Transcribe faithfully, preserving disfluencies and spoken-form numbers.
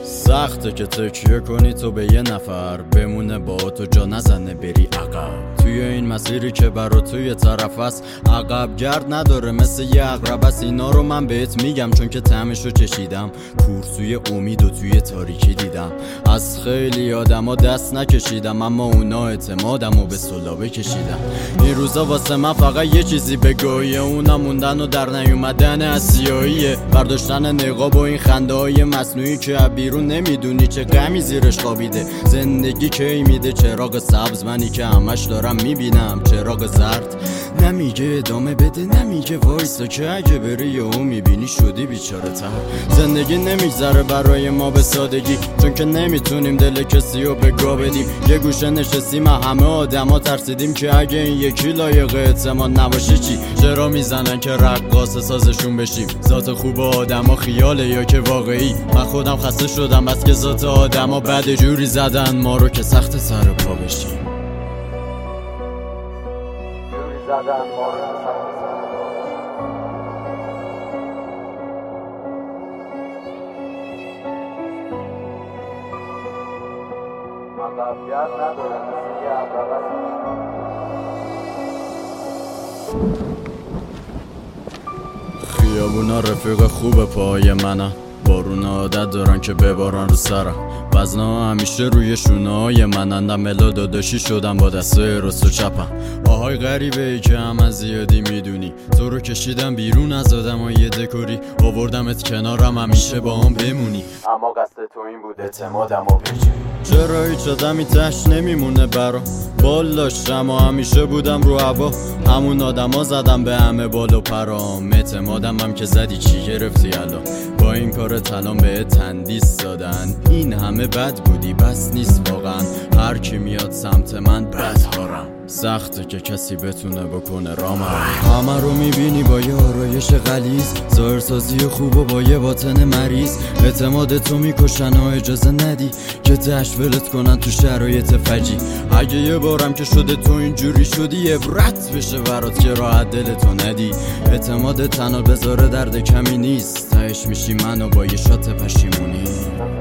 سخته که تکیه کنی تو به یه نفر، بمونه با تو جا نزنه بری عقب. توی این مسیری که برا توی طرف است عقب گرد نداره، مثل یه عقرب است. اینا رو من بهت میگم چون که طعمشو چشیدم، کورسوی امید و توی تاریکی دیدم. از خیلی آدما دست نکشیدم اما اونا اعتمادم و به سلابه کشیدم. این روزا واسه من فقط یه چیزی بگویه، اونا موندن و در نیومدن اسیاییه. برداشتن نقاب و این خنده های مصنوعی که بیرون نمیدونی چه غمی زیرش خوابیده. زندگی کی میده چراغ سبز، منی که همش دارم میبینم چراغ زرد. نمیگه ادامه بده، نمیگه وایسا که اگه بری یهو میبینی شدی بیچاره تر. زندگی نمیگذره برای ما به سادگی، چون که نمیتونیم دل کسی رو به گا بدیم. یه گوشه نشستیم همه آدما ترسیدیم که اگه این یکی لایق اعتماد نباشه چی. چرا میزنن که رقاص سازشون بشیم؟ ذات خوب آدما خیاله یا که واقعی؟ من خودم خسته شدم بس که ذات آدما بعد جوری زدن ما رو که سخت سر پا بشیم. جوری زدن ما رو که سخت سر پا بشیم. عقبیت نداره مثل یه عقبت. خیابونا رفیق خوب پای منن، بارون عادت دارن که ببارن رو سرم. وزنا همیشه روی شونه های منن، ملا داداشی شدم با دستای راست و چپم. آهای غریبه ای که هم از زیادی میدونی، تو رو کشیدم بیرون از آدم های دکوری، آوردمت کنارم همیشه با هم بمونی. اما قصد تو این بود اعتمادم و پیچی. چرا هیچ آدمی تش نمیمونه برا؟ بال داشتم و همیشه بودم رو هوا، همون آدما زدم به همه بال و پرام. اعتمادم هم که زدی چی گرفتی الان؟ با این کار تلام به تندیس دادن. این همه بد بودی بس نیست واقعا، هر کی میاد سمت من بدهارم. سخته که کسی بتونه بکنه رامم. همه رو میبینی با یه آرایش غلیظ، ظاهرسازی خوب و با یه باطن مریض. اعتماد تو میکشن و اجازه ندی که تشویلت کنن تو شرایط فجی. اگه یه بارم که شده تو اینجوری شدی عبرت بشه برات که راحت دلتو ندی. اعتماد تنها بذاره درد کمی نیست، تهش میشی منو با یه شات پشیمونی.